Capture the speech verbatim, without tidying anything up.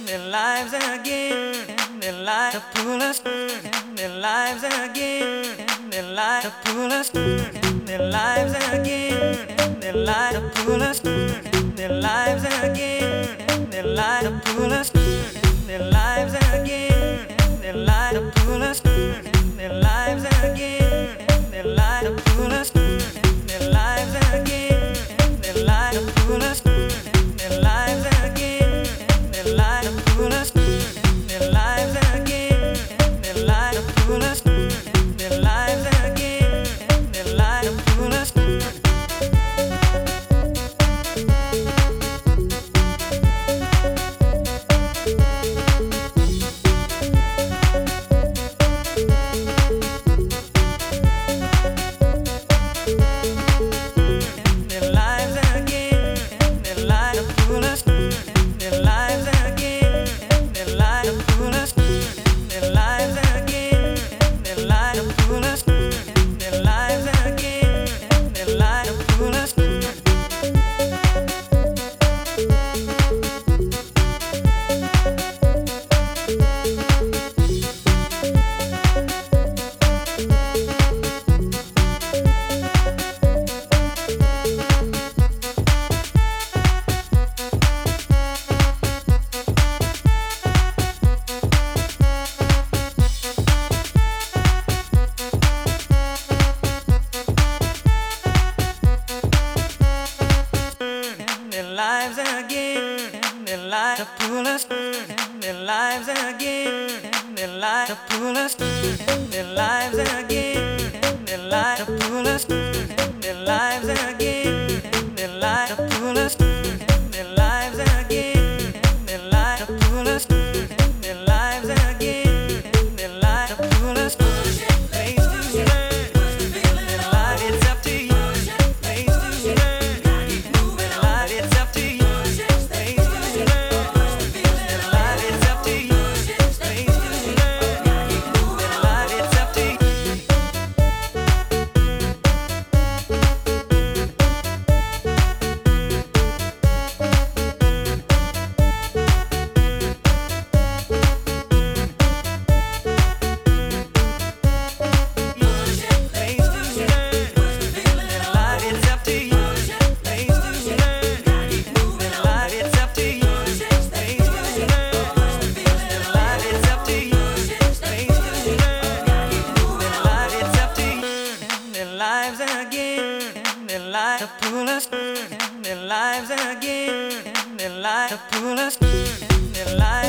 their lives again, their lives to pull us, their lives again, their lives to pull us, their lives again, their lives to pull us, their lives again, their lives to pull us, their lives again, their lives to pull us, their lives again, their lives to pull us, their lives again, their lives to pull us, their lives again, their lives to pull us, their lives again, their lives to pull us, their lives again, their lives to pull us. Lives again, their lives to pull us, their lives again, their lives to pull us, their lives again, their lives to pull us, their lives again, their lives to pull us, their lives again, their lives to pull us, their lives again, their lives to pull us. Place to learn, their life it's up to you. Place to learn, keep moving on. It's up to you. Lives again, their lives to pull us, their lives again, their lives to pull us, their lives.